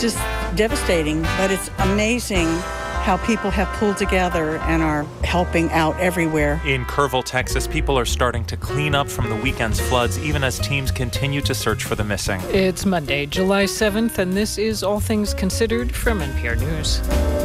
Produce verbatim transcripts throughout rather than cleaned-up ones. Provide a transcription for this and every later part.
just devastating, but it's amazing how people have pulled together and are helping out everywhere. In Kerrville, Texas, people are starting to clean up from the weekend's floods, even as teams continue to search for the missing. It's Monday, July seventh, and this is All Things Considered from N P R News.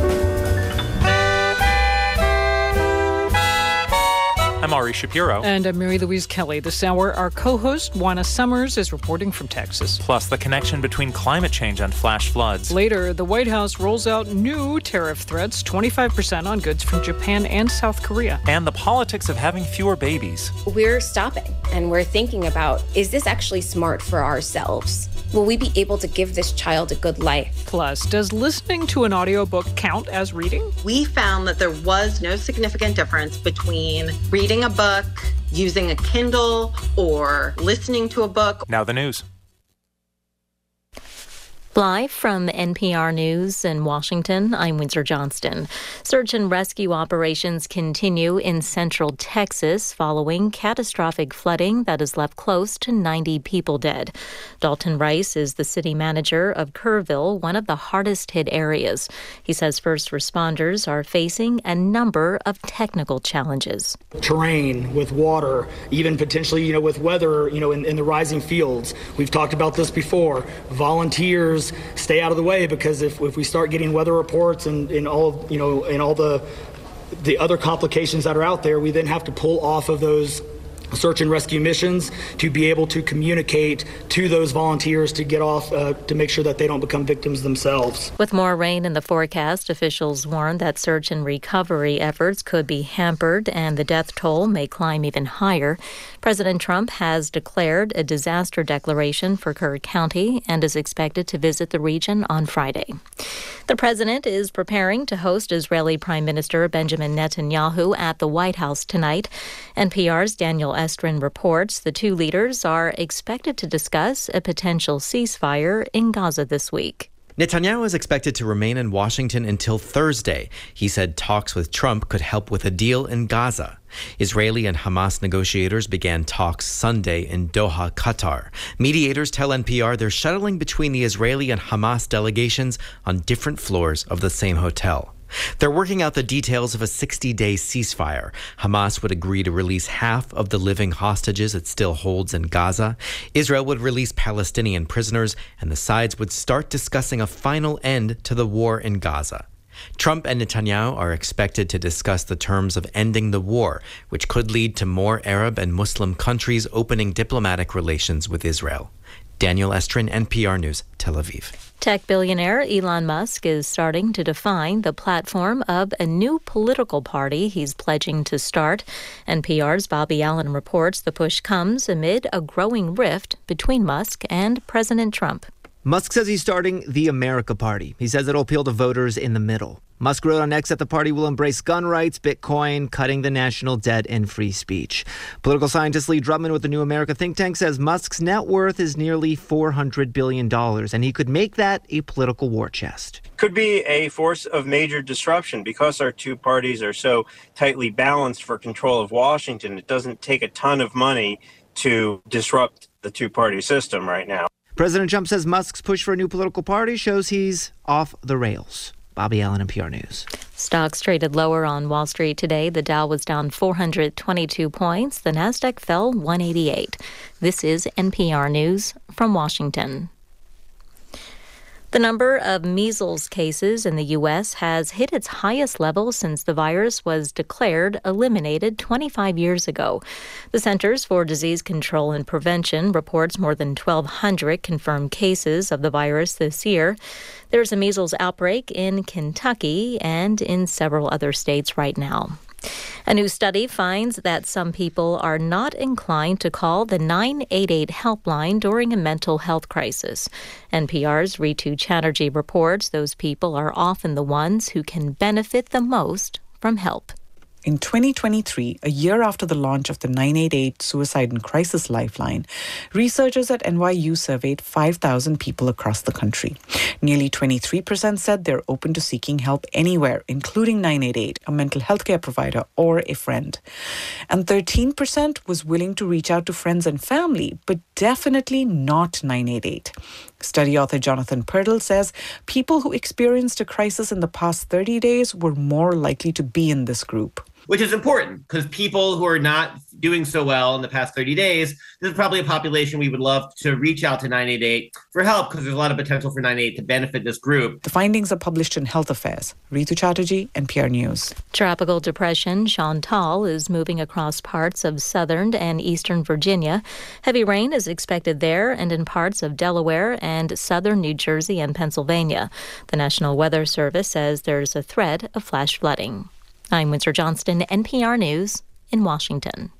I'm Ari Shapiro. And I'm Mary Louise Kelly. This hour, our co-host, Juana Summers, is reporting from Texas. Plus, the connection between climate change and flash floods. Later, the White House rolls out new tariff threats, twenty-five percent on goods from Japan and South Korea. And the politics of having fewer babies. We're stopping, and we're thinking about, is this actually smart for ourselves? Will we be able to give this child a good life? Plus, does listening to an audiobook count as reading? We found that there was no significant difference between reading a book, using a Kindle, or listening to a book. Now the news. Live from N P R News in Washington, I'm Windsor Johnston. Search and rescue operations continue in central Texas following catastrophic flooding that has left close to ninety people dead. Dalton Rice is the city manager of Kerrville, one of the hardest hit areas. He says first responders are facing a number of technical challenges. Terrain, with water, even potentially, you know, with weather, you know, in, in the rising fields. We've talked about this before. Volunteers stay out of the way, because if, if we start getting weather reports and, and all, you know, and all the the other complications that are out there, we then have to pull off of those search and rescue missions to be able to communicate to those volunteers to get off, uh, to make sure that they don't become victims themselves. With more rain in the forecast, officials warn that search and recovery efforts could be hampered and the death toll may climb even higher. President Trump has declared a disaster declaration for Kerr County and is expected to visit the region on Friday. The president is preparing to host Israeli Prime Minister Benjamin Netanyahu at the White House tonight. N P R's Daniel Estrin reports the two leaders are expected to discuss a potential ceasefire in Gaza this week. Netanyahu is expected to remain in Washington until Thursday. He said talks with Trump could help with a deal in Gaza. Israeli and Hamas negotiators began talks Sunday in Doha, Qatar. Mediators tell N P R they're shuttling between the Israeli and Hamas delegations on different floors of the same hotel. They're working out the details of a sixty-day ceasefire. Hamas would agree to release half of the living hostages it still holds in Gaza. Israel would release Palestinian prisoners, and the sides would start discussing a final end to the war in Gaza. Trump and Netanyahu are expected to discuss the terms of ending the war, which could lead to more Arab and Muslim countries opening diplomatic relations with Israel. Daniel Estrin, N P R News, Tel Aviv. Tech billionaire Elon Musk is starting to define the platform of a new political party he's pledging to start. N P R's Bobby Allen reports the push comes amid a growing rift between Musk and President Trump. Musk says he's starting the America Party. He says it'll appeal to voters in the middle. Musk wrote on X that the party will embrace gun rights, Bitcoin, cutting the national debt, and free speech. Political scientist Lee Drutman with the New America think tank says Musk's net worth is nearly four hundred billion dollars, and he could make that a political war chest. Could be a force of major disruption because our two parties are so tightly balanced for control of Washington. It doesn't take a ton of money to disrupt the two-party system right now. President Trump says Musk's push for a new political party shows he's off the rails. Bobby Allen, N P R News. Stocks traded lower on Wall Street today. The Dow was down four hundred twenty-two points. The Nasdaq fell one eighty-eight. This is N P R News from Washington. The number of measles cases in the U S has hit its highest level since the virus was declared eliminated twenty-five years ago. The Centers for Disease Control and Prevention reports more than twelve hundred confirmed cases of the virus this year. There's a measles outbreak in Kentucky and in several other states right now. A new study finds that some people are not inclined to call the nine eight eight helpline during a mental health crisis. N P R's Ritu Chatterjee reports those people are often the ones who can benefit the most from help. In twenty twenty-three, a year after the launch of the nine eight eight Suicide and Crisis Lifeline, researchers at N Y U surveyed five thousand people across the country. Nearly twenty-three percent said they're open to seeking help anywhere, including nine eight eight, a mental health care provider, or a friend. And thirteen percent was willing to reach out to friends and family, but definitely not nine eight eight. Study author Jonathan Purtle says people who experienced a crisis in the past thirty days were more likely to be in this group. Which is important because people who are not doing so well in the past thirty days, this is probably a population we would love to reach out to nine eight eight for help because there's a lot of potential for nine eight eight to benefit this group. The findings are published in Health Affairs. Ritu Chatterjee, N P R News. Tropical depression Chantal is moving across parts of southern and eastern Virginia. Heavy rain is expected there and in parts of Delaware and southern New Jersey and Pennsylvania. The National Weather Service says there's a threat of flash flooding. I'm Windsor Johnston, N P R News in Washington.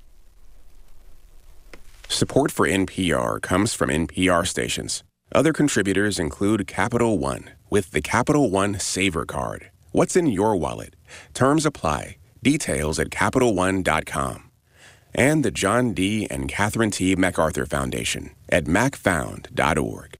Support for N P R comes from N P R stations. Other contributors include Capital One with the Capital One Saver Card. What's in your wallet? Terms apply. Details at Capital One dot com. And the John D. and Catherine T. MacArthur Foundation at mac found dot org.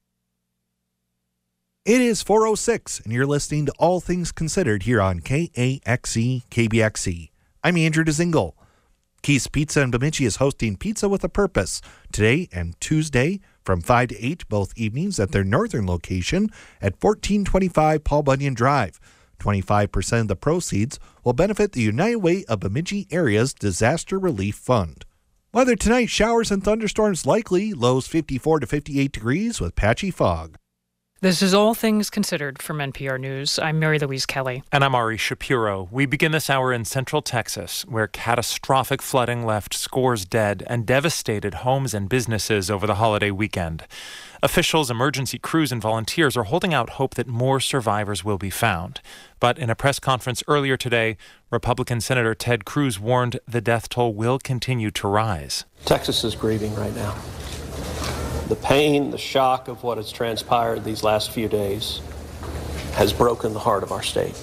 It is four oh six, and you're listening to All Things Considered here on K A X E K B X E. I'm Andrew DeZingle. Keith's Pizza in Bemidji is hosting Pizza with a Purpose today and Tuesday from five to eight, both evenings at their northern location at fourteen twenty-five Paul Bunyan Drive. twenty-five percent of the proceeds will benefit the United Way of Bemidji Area's Disaster Relief Fund. Weather tonight, showers and thunderstorms likely, lows fifty-four to fifty-eight degrees with patchy fog. This is All Things Considered from N P R News. I'm Mary Louise Kelly. And I'm Ari Shapiro. We begin this hour in central Texas, where catastrophic flooding left scores dead and devastated homes and businesses over the holiday weekend. Officials, emergency crews, and volunteers are holding out hope that more survivors will be found. But in a press conference earlier today, Republican Senator Ted Cruz warned the death toll will continue to rise. Texas is grieving right now. The pain, the shock of what has transpired these last few days has broken the heart of our state.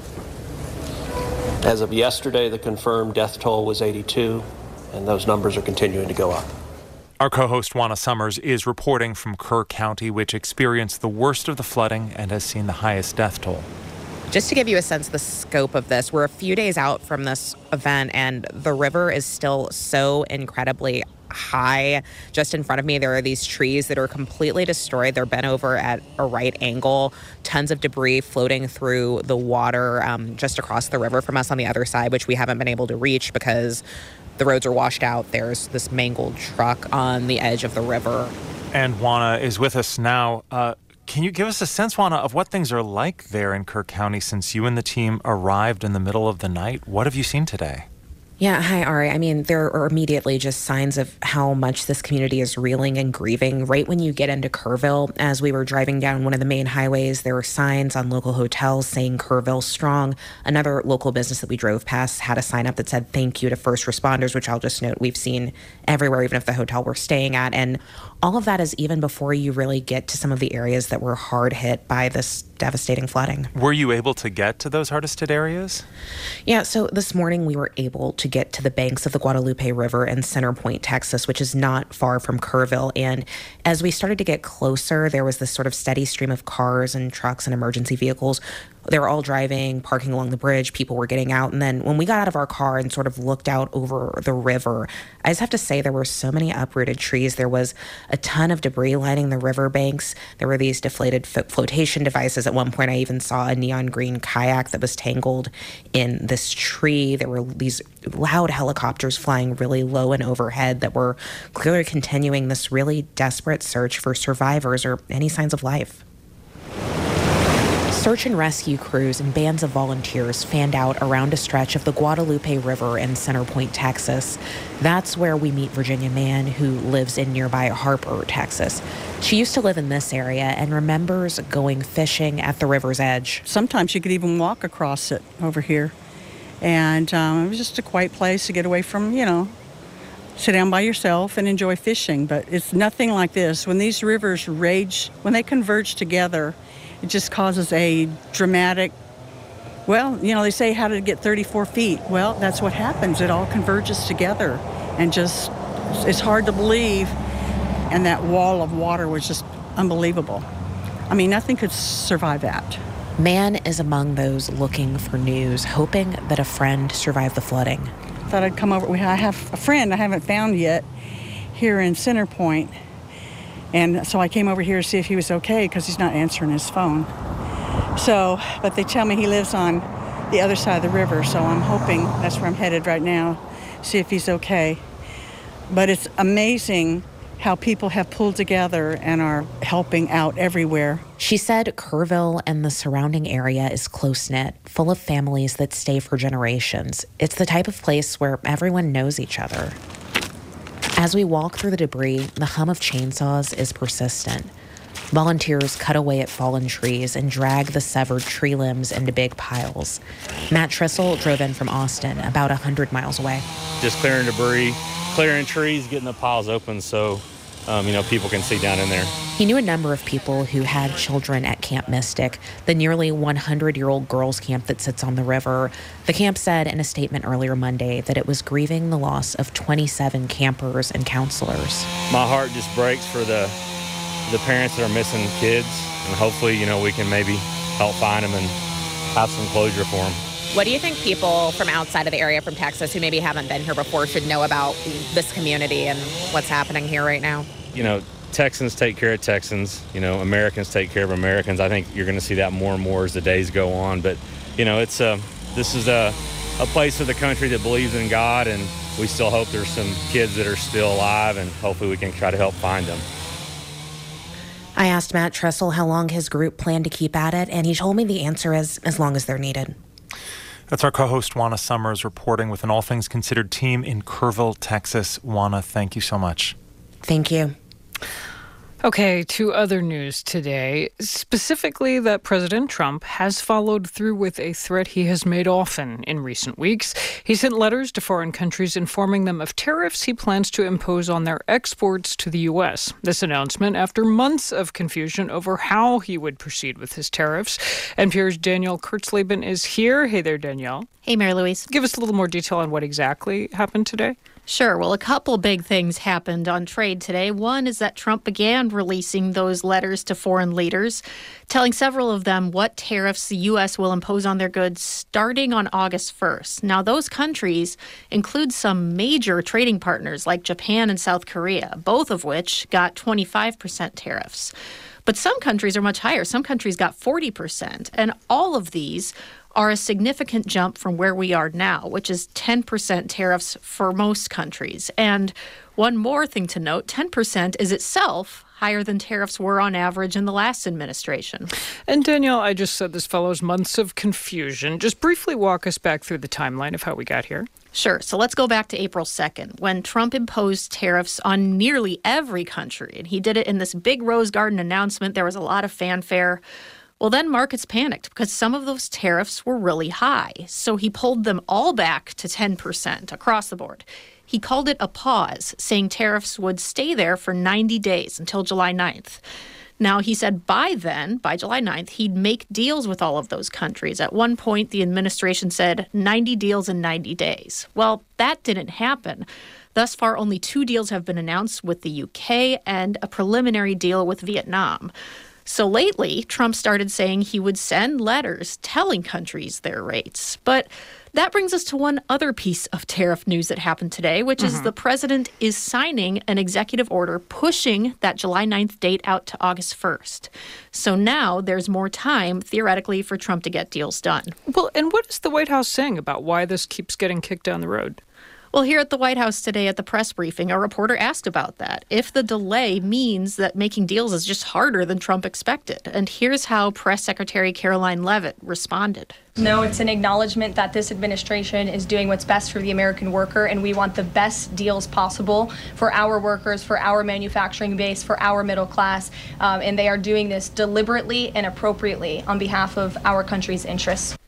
As of yesterday, the confirmed death toll was eighty-two, and those numbers are continuing to go up. Our co-host Juana Summers is reporting from Kerr County, which experienced the worst of the flooding and has seen the highest death toll. Just to give you a sense of the scope of this, we're a few days out from this event, and the river is still so incredibly high. Just in front of me, there are these trees that are completely destroyed. They're bent over at a right angle. Tons of debris floating through the water um, just across the river from us on the other side, which we haven't been able to reach because the roads are washed out. There's this mangled truck on the edge of the river. And Juana is with us now. Uh, can you give us a sense, Juana, of what things are like there in Kerr County since you and the team arrived in the middle of the night? What have you seen today? Yeah, hi, Ari. I mean, there are immediately just signs of how much this community is reeling and grieving. Right when you get into Kerrville, as we were driving down one of the main highways, there were signs on local hotels saying Kerrville strong. Another local business that we drove past had a sign up that said thank you to first responders, which I'll just note we've seen everywhere, even if the hotel we're staying at. And all of that is even before you really get to some of the areas that were hard hit by this devastating flooding. Were you able to get to those hardest hit areas? Yeah, so this morning we were able to get to the banks of the Guadalupe River in Center Point, Texas, which is not far from Kerrville. And as we started to get closer, there was this sort of steady stream of cars and trucks and emergency vehicles. They were all driving, parking along the bridge. People were getting out. And then when we got out of our car and sort of looked out over the river, I just have to say there were so many uprooted trees. There was a ton of debris lining the river banks. There were these deflated fo- flotation devices. At one point, I even saw a neon green kayak that was tangled in this tree. There were these loud helicopters flying really low and overhead that were clearly continuing this really desperate search for survivors or any signs of life. Search and rescue crews and bands of volunteers fanned out around a stretch of the Guadalupe River in Center Point, Texas. That's where we meet Virginia Mann, who lives in nearby Harper, Texas. She used to live in this area and remembers going fishing at the river's edge. Sometimes you could even walk across it over here. And um, it was just a quiet place to get away from, you know, sit down by yourself and enjoy fishing. But it's nothing like this. When these rivers rage, when they converge together, it just causes a dramatic Well, you know, they say how did it get thirty-four feet? Well, that's what happens. It all converges together and just, it's hard to believe. And that wall of water was just unbelievable. I mean, nothing could survive that. Man is among those looking for news, hoping that a friend survived the flooding. Thought I'd come over. I have a friend I haven't found yet here in Center Point. And so I came over here to see if he was okay because he's not answering his phone. So, but they tell me he lives on the other side of the river, so I'm hoping that's where I'm headed right now, see if he's okay. But it's amazing how people have pulled together and are helping out everywhere. She said Kerrville and the surrounding area is close-knit, full of families that stay for generations. It's the type of place where everyone knows each other. As we walk through the debris, the hum of chainsaws is persistent. Volunteers cut away at fallen trees and drag the severed tree limbs into big piles. Matt Trissel drove in from Austin, about one hundred miles away. Just clearing debris, clearing trees, getting the piles open so um, you know, people can see down in there. He knew a number of people who had children at Camp Mystic, the nearly hundred-year-old girls' camp that sits on the river. The camp said in a statement earlier Monday that it was grieving the loss of twenty-seven campers and counselors. My heart just breaks for the the parents that are missing kids, and hopefully, you know, we can maybe help find them and have some closure for them. What do you think people from outside of the area, from Texas, who maybe haven't been here before, should know about this community and what's happening here right now? You know, Texans take care of Texans. You know, Americans take care of Americans. I think you're going to see that more and more as the days go on. But, you know, it's a, this is a, a place of the country that believes in God, and we still hope there's some kids that are still alive, and hopefully we can try to help find them. I asked Matt Trissel how long his group planned to keep at it, and he told me the answer is as long as they're needed. That's our co-host Juana Summers reporting with an All Things Considered team in Kerrville, Texas. Juana, thank you so much. Thank you. Okay, to other news today, specifically that President Trump has followed through with a threat he has made often in recent weeks. He sent letters to foreign countries informing them of tariffs he plans to impose on their exports to the U S. This announcement after months of confusion over how he would proceed with his tariffs. N P R's Danielle Kurtzleben is here. Hey there, Danielle. Hey, Mary Louise. Give us a little more detail on what exactly happened today. Sure. Well, a couple big things happened on trade today. One is that Trump began releasing those letters to foreign leaders, telling several of them what tariffs the U S will impose on their goods starting on August first. Now, those countries include some major trading partners like Japan and South Korea, both of which got twenty-five percent tariffs. But some countries are much higher. Some countries got forty percent. And all of these are a significant jump from where we are now, which is ten percent tariffs for most countries. And one more thing to note, ten percent is itself higher than tariffs were on average in the last administration. And Danielle, I just said this follows months of confusion. Just briefly walk us back through the timeline of how we got here. Sure. So let's go back to April second, when Trump imposed tariffs on nearly every country. And he did it in this big Rose Garden announcement. There was a lot of fanfare. Well, then markets panicked because some of those tariffs were really high. So he pulled them all back to ten percent across the board. He called it a pause, saying tariffs would stay there for ninety days until July ninth. Now, he said by then, by July ninth, he'd make deals with all of those countries. At one point, the administration said ninety deals in ninety days. Well, that didn't happen. Thus far, only two deals have been announced with the U K and a preliminary deal with Vietnam. So lately, Trump started saying he would send letters telling countries their rates. But that brings us to one other piece of tariff news that happened today, which mm-hmm. is the president is signing an executive order pushing that July ninth date out to August first. So now there's more time, theoretically, for Trump to get deals done. Well, and what is the White House saying about why this keeps getting kicked down the road? Well, here at the White House today at the press briefing, a reporter asked about that, if the delay means that making deals is just harder than Trump expected. And here's how Press Secretary Caroline Leavitt responded. No, it's an acknowledgement that this administration is doing what's best for the American worker, and we want the best deals possible for our workers, for our manufacturing base, for our middle class, um, and they are doing this deliberately and appropriately on behalf of our country's interests.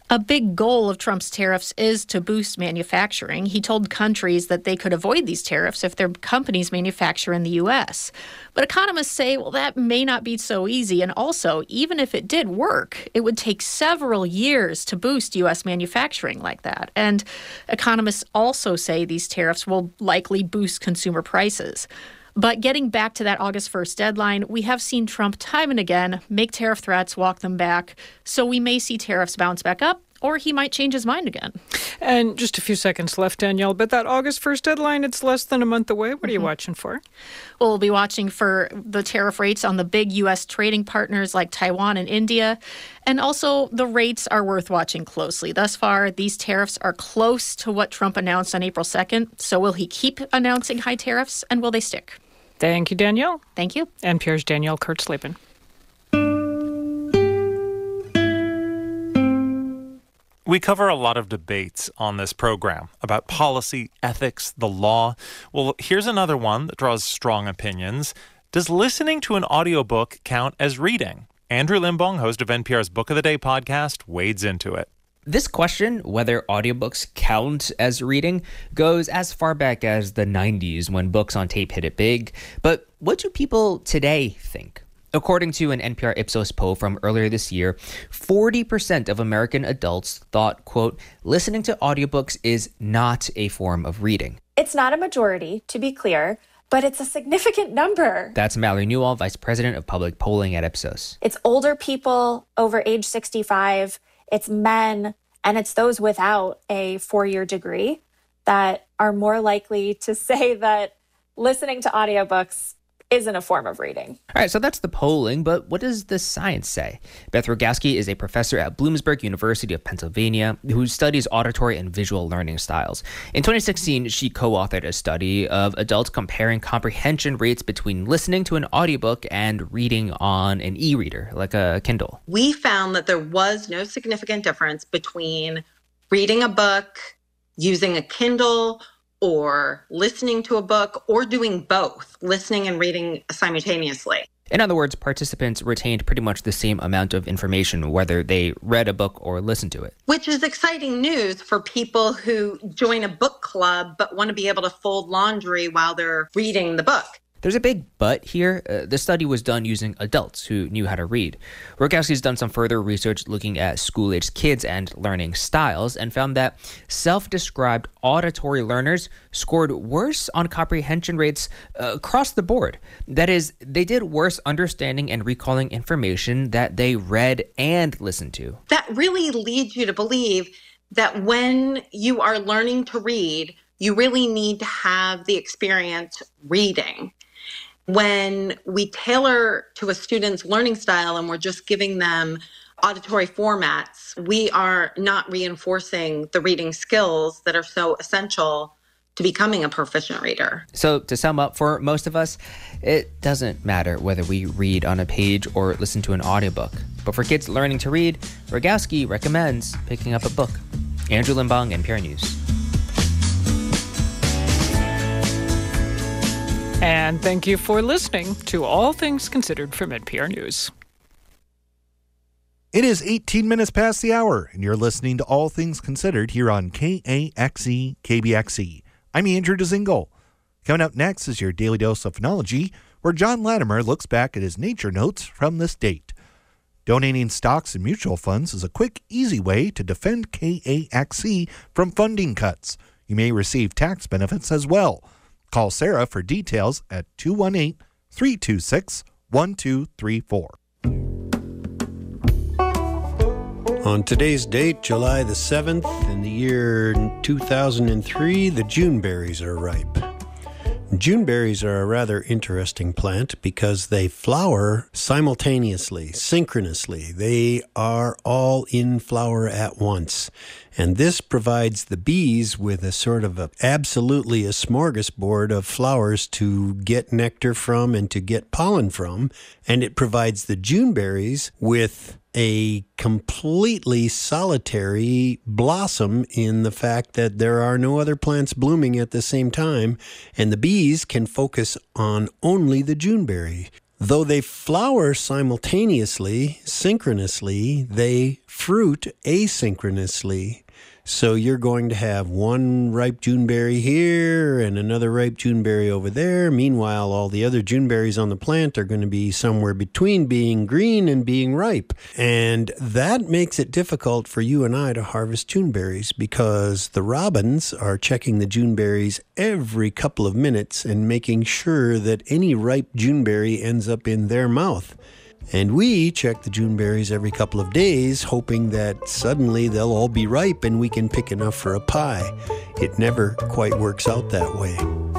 A big goal of Trump's tariffs is to boost manufacturing. He told countries that they could avoid these tariffs if their companies manufacture in the U S. But economists say, well, that may not be so easy. And also, even if it did work, it would take several years to boost U S manufacturing like that. And economists also say these tariffs will likely boost consumer prices. But getting back to that August first deadline, we have seen Trump time and again make tariff threats, walk them back. So we may see tariffs bounce back up, or he might change his mind again. And just a few seconds left, Danielle. But that August first deadline, it's less than a month away. What mm-hmm. are you watching for? Well, we'll be watching for the tariff rates on the big U S trading partners like Taiwan and India. And also, the rates are worth watching closely. Thus far, these tariffs are close to what Trump announced on April second. So will he keep announcing high tariffs, and will they stick? Thank you, Danielle. Thank you. N P R's Danielle Kurtzleben. We cover a lot of debates on this program about policy, ethics, the law. Well, here's another one that draws strong opinions. Does listening to an audiobook count as reading? Andrew Limbong, host of N P R's Book of the Day podcast, wades into it. This question, whether audiobooks count as reading, goes as far back as the nineties when books on tape hit it big. But what do people today think? According to an N P R Ipsos poll from earlier this year, forty percent of American adults thought, quote, listening to audiobooks is not a form of reading. It's not a majority, to be clear, but it's a significant number. That's Mallory Newell, Vice President of Public Polling at Ipsos. It's older people over age sixty-five. It's men, and it's those without a four-year degree that are more likely to say that listening to audiobooks isn't a form of reading. All right, so that's the polling, but what does the science say? Beth Rogalski is a professor at Bloomsburg University of Pennsylvania who studies auditory and visual learning styles. In twenty sixteen, she co-authored a study of adults comparing comprehension rates between listening to an audiobook and reading on an e-reader, like a Kindle. We found that there was no significant difference between reading a book, using a Kindle, or listening to a book, or doing both, listening and reading simultaneously. In other words, participants retained pretty much the same amount of information, whether they read a book or listened to it. Which is exciting news for people who join a book club but want to be able to fold laundry while they're reading the book. There's a big but here. Uh, the study was done using adults who knew how to read. Rogalski's done some further research looking at school-aged kids and learning styles and found that self-described auditory learners scored worse on comprehension rates uh, across the board. That is, they did worse understanding and recalling information that they read and listened to. That really leads you to believe that when you are learning to read, you really need to have the experience reading. When we tailor to a student's learning style and we're just giving them auditory formats, we are not reinforcing the reading skills that are so essential to becoming a proficient reader. So to sum up, for most of us, it doesn't matter whether we read on a page or listen to an audiobook. But for kids learning to read, Rogalski recommends picking up a book. Andrew Limbong, N P R News. And thank you for listening to All Things Considered from N P R News. It is eighteen minutes past the hour, and you're listening to All Things Considered here on K A X E K B X E. I'm Andrew Dezingle. Coming up next is your Daily Dose of Phenology, where John Latimer looks back at his nature notes from this date. Donating stocks and mutual funds is a quick, easy way to defend K A X E from funding cuts. You may receive tax benefits as well. Call Sarah for details at two one eight, three two six, one two three four. On today's date, July the seventh, in the year two thousand three, the Juneberries are ripe. Juneberries are a rather interesting plant because they flower simultaneously, synchronously. They are all in flower at once. And this provides the bees with a sort of a, absolutely a smorgasbord of flowers to get nectar from and to get pollen from. And it provides the Juneberries with a completely solitary blossom in the fact that there are no other plants blooming at the same time, and the bees can focus on only the Juneberry. Though they flower simultaneously, synchronously, they fruit asynchronously. So you're going to have one ripe Juneberry here and another ripe Juneberry over there. Meanwhile, all the other Juneberries on the plant are going to be somewhere between being green and being ripe. And that makes it difficult for you and I to harvest Juneberries because the robins are checking the Juneberries every couple of minutes and making sure that any ripe Juneberry ends up in their mouth. And we check the Juneberries every couple of days, hoping that suddenly they'll all be ripe and we can pick enough for a pie. It never quite works out that way.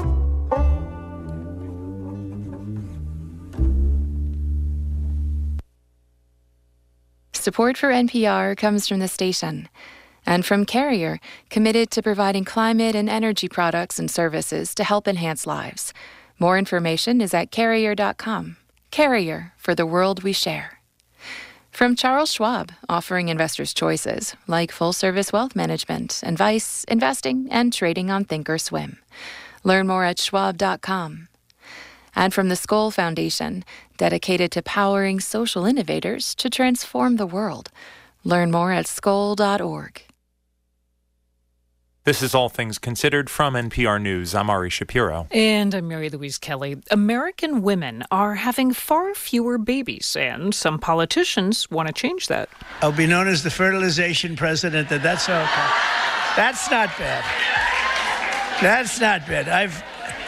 Support for N P R comes from the station and from Carrier, committed to providing climate and energy products and services to help enhance lives. More information is at carrier dot com. Carrier, for the world we share. From Charles Schwab, offering investors choices like full-service wealth management, advice, investing, and trading on Thinkorswim. Learn more at schwab dot com. And from the Skoll Foundation, dedicated to powering social innovators to transform the world. Learn more at skoll dot org. This is All Things Considered from N P R News. I'm Ari Shapiro. And I'm Mary Louise Kelly. American women are having far fewer babies, and some politicians want to change that. I'll be known as the fertilization president, and that's okay. That's not bad. That's not bad. I've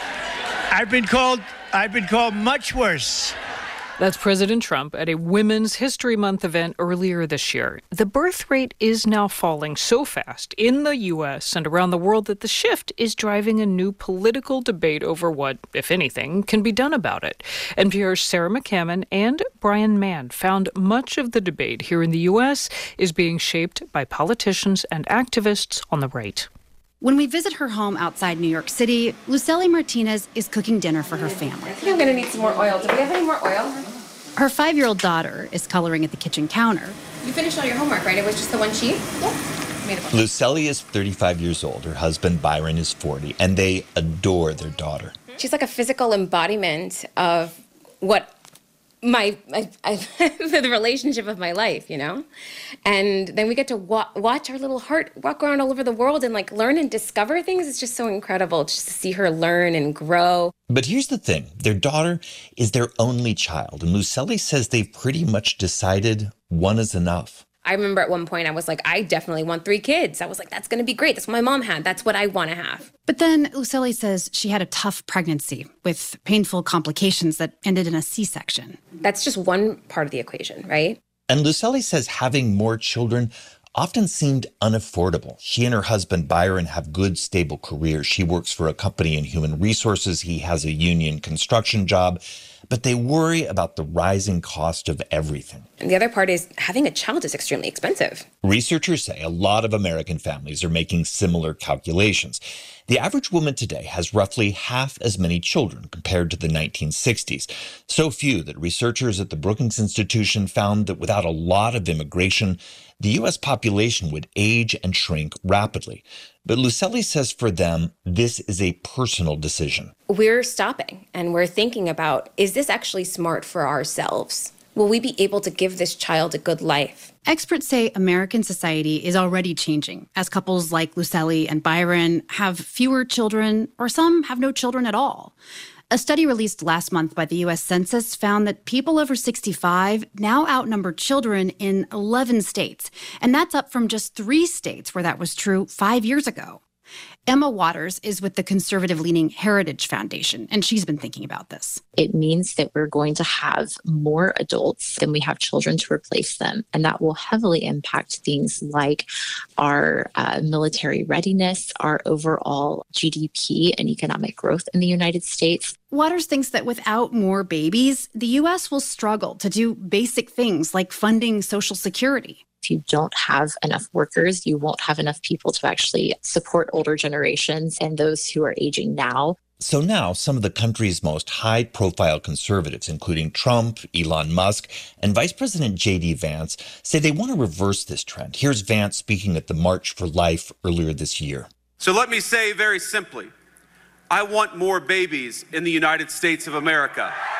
I've been called I've been called much worse. That's President Trump at a Women's History Month event earlier this year. The birth rate is now falling so fast in the U S and around the world that the shift is driving a new political debate over what, if anything, can be done about it. N P R's Sarah McCammon and Brian Mann found much of the debate here in the U S is being shaped by politicians and activists on the right. When we visit her home outside New York City, Lucely Martinez is cooking dinner for her family. I think I'm going to need some more oil. Do we have any more oil? Her five-year-old daughter is coloring at the kitchen counter. You finished all your homework, right? It was just the one sheet? Yeah. Lucely is thirty-five years old. Her husband, Byron, is forty, and they adore their daughter. She's like a physical embodiment of what my, I, I, the relationship of my life, you know? And then we get to wa- watch our little heart walk around all over the world and like learn and discover things. It's just so incredible just to see her learn and grow. But here's the thing. Their daughter is their only child, and Lucely says they've pretty much decided one is enough. I remember at one point I was like, I definitely want three kids. I was like, that's going to be great. That's what my mom had. That's what I want to have. But then Lucely says she had a tough pregnancy with painful complications that ended in a C-section. That's just one part of the equation, right? And Lucely says having more children often seemed unaffordable. She and her husband, Byron, have good, stable careers. She works for a company in human resources. He has a union construction job. But they worry about the rising cost of everything. And the other part is having a child is extremely expensive. Researchers say a lot of American families are making similar calculations. The average woman today has roughly half as many children compared to the nineteen sixties. So few that researchers at the Brookings Institution found that without a lot of immigration, the U S population would age and shrink rapidly. But Lucely says for them, this is a personal decision. We're stopping and we're thinking about, is this actually smart for ourselves? Will we be able to give this child a good life? Experts say American society is already changing as couples like Lucely and Byron have fewer children, or some have no children at all. A study released last month by the U S Census found that people over sixty-five now outnumber children in eleven states, and that's up from just three states where that was true five years ago. Emma Waters is with the conservative-leaning Heritage Foundation, and she's been thinking about this. It means that we're going to have more adults than we have children to replace them, and that will heavily impact things like our uh, military readiness, our overall G D P and economic growth in the United States. Waters thinks that without more babies, the U S will struggle to do basic things like funding Social Security. If you don't have enough workers, you won't have enough people to actually support older generations and those who are aging now. So now some of the country's most high-profile conservatives, including Trump, Elon Musk, and Vice President J D Vance, say they want to reverse this trend. Here's Vance speaking at the March for Life earlier this year. So let me say very simply, I want more babies in the United States of America.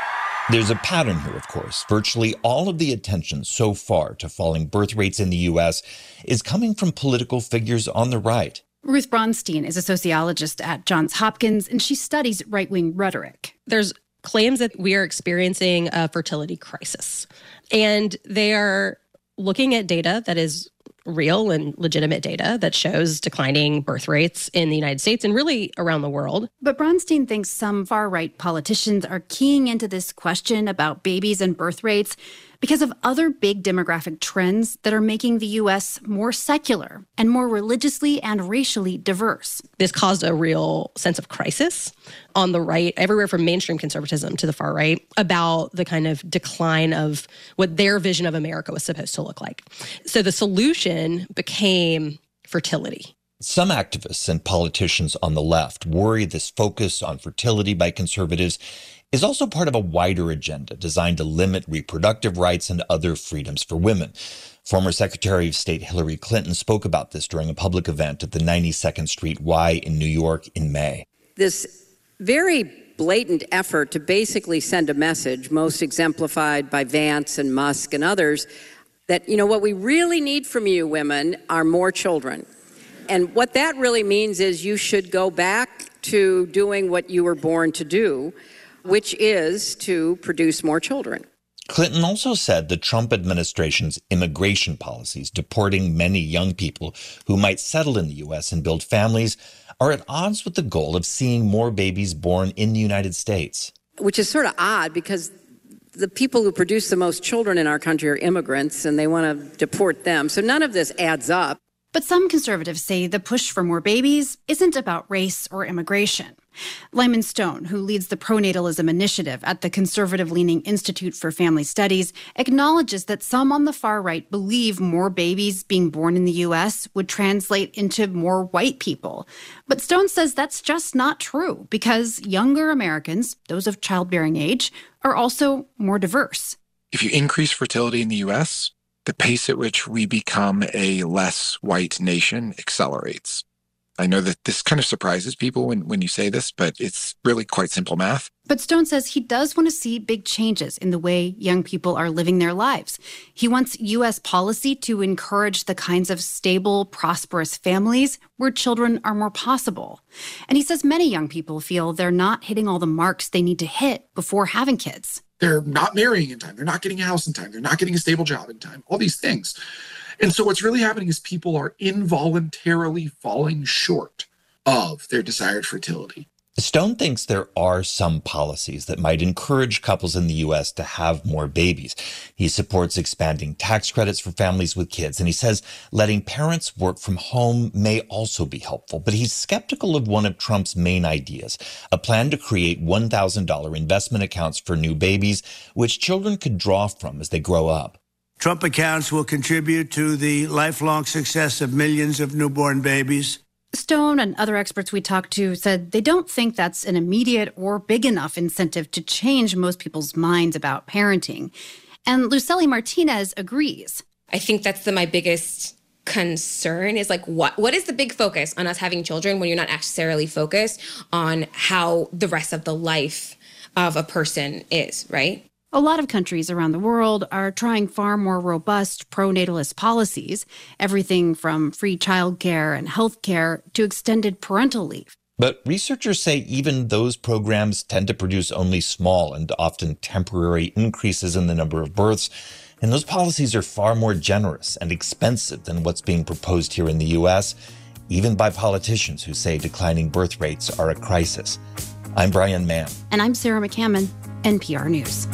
There's a pattern here, of course. Virtually all of the attention so far to falling birth rates in the U S is coming from political figures on the right. Ruth Braunstein is a sociologist at Johns Hopkins, and she studies right-wing rhetoric. There's claims that we are experiencing a fertility crisis, and they are looking at data that is real and legitimate data that shows declining birth rates in the United States and really around the world. But Braunstein thinks some far-right politicians are keying into this question about babies and birth rates because of other big demographic trends that are making the U S more secular and more religiously and racially diverse. This caused a real sense of crisis on the right, everywhere from mainstream conservatism to the far right, about the kind of decline of what their vision of America was supposed to look like. So the solution became fertility. Some activists and politicians on the left worry this focus on fertility by conservatives is also part of a wider agenda designed to limit reproductive rights and other freedoms for women. Former Secretary of State Hillary Clinton spoke about this during a public event at the ninety-second Street Y in New York in May. This very blatant effort to basically send a message, most exemplified by Vance and Musk and others, that, you know, what we really need from you women are more children. And what that really means is you should go back to doing what you were born to do, which is to produce more children. Clinton also said the Trump administration's immigration policies, deporting many young people who might settle in the U S and build families, are at odds with the goal of seeing more babies born in the United States. Which is sort of odd because the people who produce the most children in our country are immigrants and they want to deport them. So none of this adds up. But some conservatives say the push for more babies isn't about race or immigration. Lyman Stone, who leads the pronatalism initiative at the conservative-leaning Institute for Family Studies, acknowledges that some on the far right believe more babies being born in the U S would translate into more white people. But Stone says that's just not true because younger Americans, those of childbearing age, are also more diverse. If you increase fertility in the U S, the pace at which we become a less white nation accelerates. I know that this kind of surprises people when, when you say this, but it's really quite simple math. But Stone says he does want to see big changes in the way young people are living their lives. He wants U S policy to encourage the kinds of stable, prosperous families where children are more possible. And he says many young people feel they're not hitting all the marks they need to hit before having kids. They're not marrying in time. They're not getting a house in time. They're not getting a stable job in time. All these things. And so what's really happening is people are involuntarily falling short of their desired fertility. Stone thinks there are some policies that might encourage couples in the U S to have more babies. He supports expanding tax credits for families with kids, and he says letting parents work from home may also be helpful. But he's skeptical of one of Trump's main ideas, a plan to create one thousand dollars investment accounts for new babies, which children could draw from as they grow up. Trump accounts will contribute to the lifelong success of millions of newborn babies. Stone and other experts we talked to said they don't think that's an immediate or big enough incentive to change most people's minds about parenting. And Lucely Martinez agrees. I think that's the, my biggest concern is like, what what is the big focus on us having children when you're not necessarily focused on how the rest of the life of a person is, right? A lot of countries around the world are trying far more robust pro-natalist policies, everything from free childcare and health care to extended parental leave. But researchers say even those programs tend to produce only small and often temporary increases in the number of births, and those policies are far more generous and expensive than what's being proposed here in the U S, even by politicians who say declining birth rates are a crisis. I'm Brian Mann. And I'm Sarah McCammon, N P R News.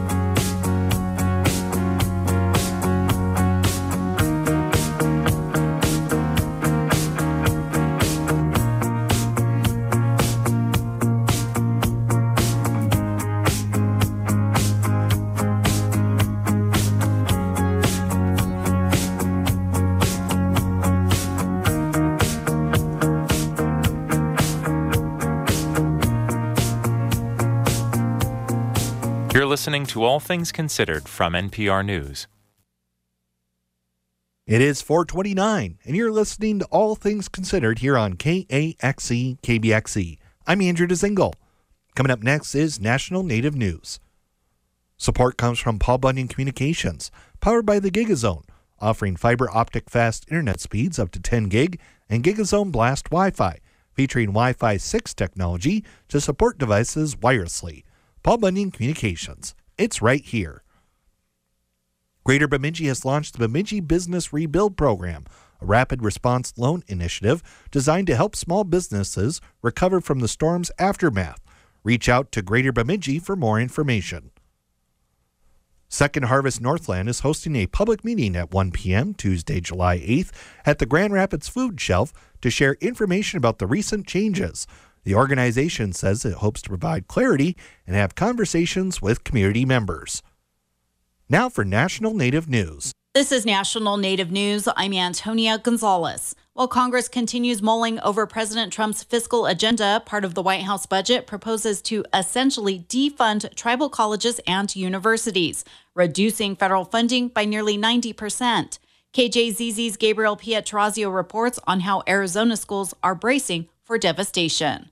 You're listening to All Things Considered from N P R News. It is four twenty-nine, and you're listening to All Things Considered here on K A X E K B X E. I'm Andrew DeZingle. Coming up next is National Native News. Support comes from Paul Bunyan Communications, powered by the GigaZone, offering fiber optic fast internet speeds up to ten gig and GigaZone Blast Wi-Fi, featuring Wi-Fi six technology to support devices wirelessly. Paul Bunyan Communications. It's right here. Greater Bemidji has launched the Bemidji Business Rebuild Program, a rapid response loan initiative designed to help small businesses recover from the storm's aftermath. Reach out to Greater Bemidji for more information. Second Harvest Northland is hosting a public meeting at one p.m. Tuesday, July eighth at the Grand Rapids Food Shelf to share information about the recent changes. The organization says it hopes to provide clarity and have conversations with community members. Now for National Native News. This is National Native News. I'm Antonia Gonzalez. While Congress continues mulling over President Trump's fiscal agenda, part of the White House budget proposes to essentially defund tribal colleges and universities, reducing federal funding by nearly ninety percent. K J Z Z's Gabriel Pietrorazio reports on how Arizona schools are bracing for devastation.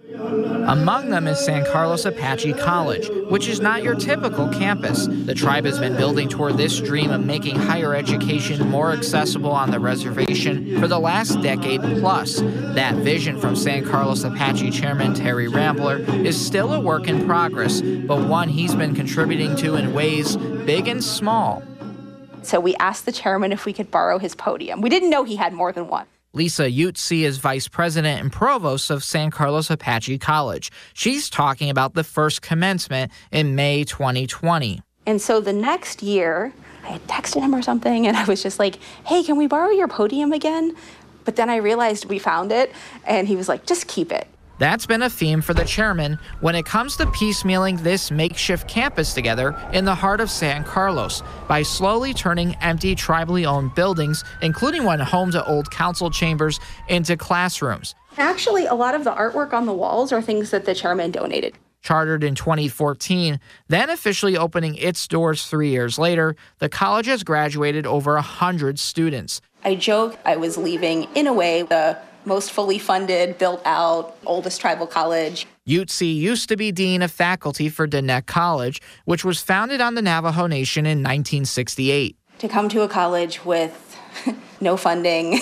Among them is San Carlos Apache College, which is not your typical campus. The tribe has been building toward this dream of making higher education more accessible on the reservation for the last decade plus. That vision from San Carlos Apache Chairman Terry Rambler is still a work in progress, but one he's been contributing to in ways big and small. So we asked the chairman if we could borrow his podium. We didn't know he had more than one. Lisa Utsi is vice president and provost of San Carlos Apache College. She's talking about the first commencement in May twenty twenty. And so the next year, I had texted him or something, and I was just like, hey, can we borrow your podium again? But then I realized we found it, and he was like, just keep it. That's been a theme for the chairman when it comes to piecemealing this makeshift campus together in the heart of San Carlos by slowly turning empty tribally owned buildings, including one home to old council chambers, into classrooms. Actually, a lot of the artwork on the walls are things that the chairman donated. Chartered in twenty fourteen, then officially opening its doors three years later, the college has graduated over one hundred students. I joke I was leaving, in a way, the most fully funded, built out, oldest tribal college. Utsi used to be dean of faculty for Diné College, which was founded on the Navajo Nation in nineteen sixty-eight. To come to a college with no funding,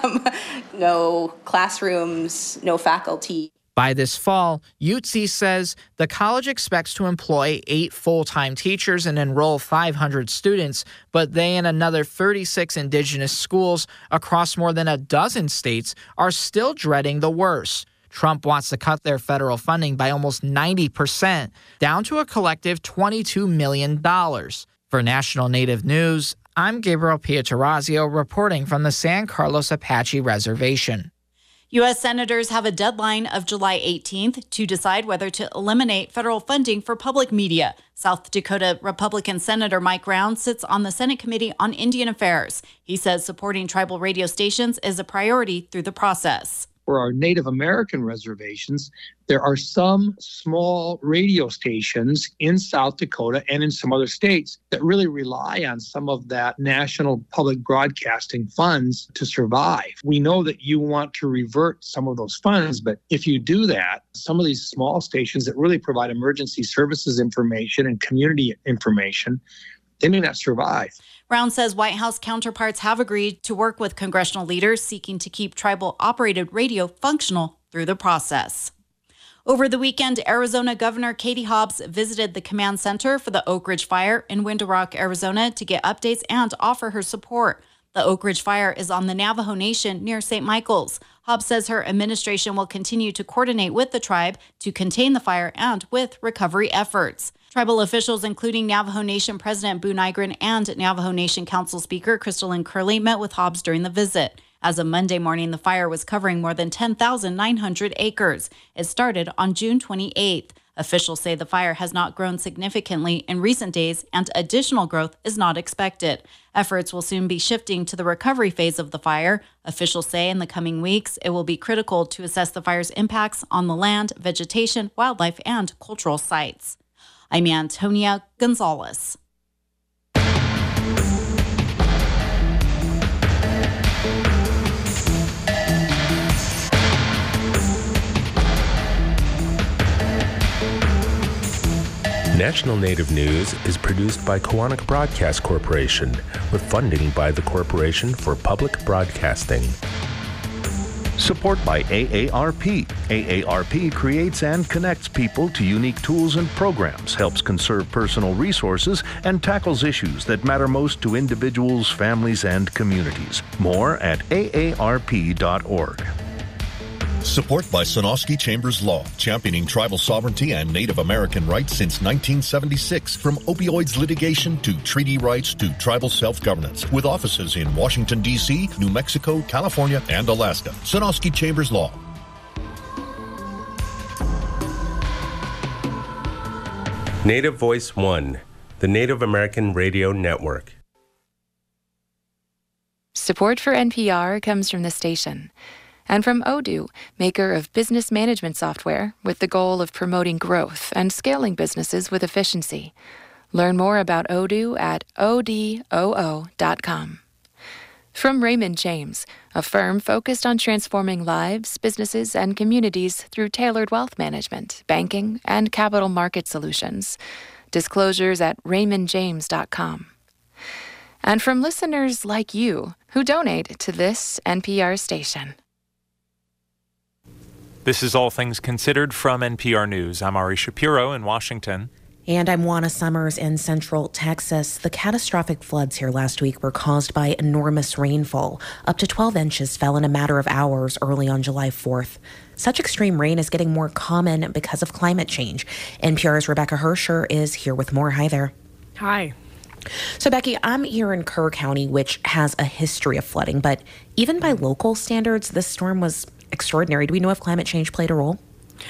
no classrooms, no faculty. By this fall, Utsi says the college expects to employ eight full-time teachers and enroll five hundred students, but they and another thirty-six indigenous schools across more than a dozen states are still dreading the worst. Trump wants to cut their federal funding by almost ninety percent, down to a collective twenty-two million dollars. For National Native News, I'm Gabriel Pietrorazio reporting from the San Carlos Apache Reservation. U S senators have a deadline of July eighteenth to decide whether to eliminate federal funding for public media. South Dakota Republican Senator Mike Round sits on the Senate Committee on Indian Affairs. He says supporting tribal radio stations is a priority through the process. For our Native American reservations, there are some small radio stations in South Dakota and in some other states that really rely on some of that national public broadcasting funds to survive. We know that you want to revert some of those funds, but if you do that, some of these small stations that really provide emergency services information and community information, they may not survive. Brown says White House counterparts have agreed to work with congressional leaders seeking to keep tribal-operated radio functional through the process. Over the weekend, Arizona Governor Katie Hobbs visited the command center for the Oak Ridge Fire in Window Rock, Arizona, to get updates and offer her support. The Oak Ridge Fire is on the Navajo Nation near Saint Michael's. Hobbs says her administration will continue to coordinate with the tribe to contain the fire and with recovery efforts. Tribal officials, including Navajo Nation President Boo Nygren and Navajo Nation Council Speaker Crystalline Curley, met with Hobbs during the visit. As of Monday morning, the fire was covering more than ten thousand nine hundred acres. It started on June twenty-eighth. Officials say the fire has not grown significantly in recent days and additional growth is not expected. Efforts will soon be shifting to the recovery phase of the fire. Officials say in the coming weeks, it will be critical to assess the fire's impacts on the land, vegetation, wildlife, and cultural sites. I'm Antonia Gonzalez. National Native News is produced by Koahnic Broadcast Corporation with funding by the Corporation for Public Broadcasting. Support by A A R P. A A R P creates and connects people to unique tools and programs, helps conserve personal resources, and tackles issues that matter most to individuals, families, and communities. More at A A R P dot org. Support by Sonosky Chambers Law, championing tribal sovereignty and Native American rights since nineteen seventy-six. From opioids litigation to treaty rights to tribal self-governance. With offices in Washington, D C, New Mexico, California, and Alaska. Sonosky Chambers Law. Native Voice One, the Native American Radio Network. Support for N P R comes from the station. And from Odoo, maker of business management software with the goal of promoting growth and scaling businesses with efficiency. Learn more about Odoo at O D O O dot com. From Raymond James, a firm focused on transforming lives, businesses, and communities through tailored wealth management, banking, and capital market solutions. Disclosures at raymond james dot com. And from listeners like you who donate to this N P R station. This is All Things Considered from N P R News. I'm Ari Shapiro in Washington. And I'm Juana Summers in Central Texas. The catastrophic floods here last week were caused by enormous rainfall. Up to twelve inches fell in a matter of hours early on July fourth. Such extreme rain is getting more common because of climate change. N P R's Rebecca Hersher is here with more. Hi there. Hi. So, Becky, I'm here in Kerr County, which has a history of flooding, but even by local standards, this storm was extraordinary. Do we know if climate change played a role?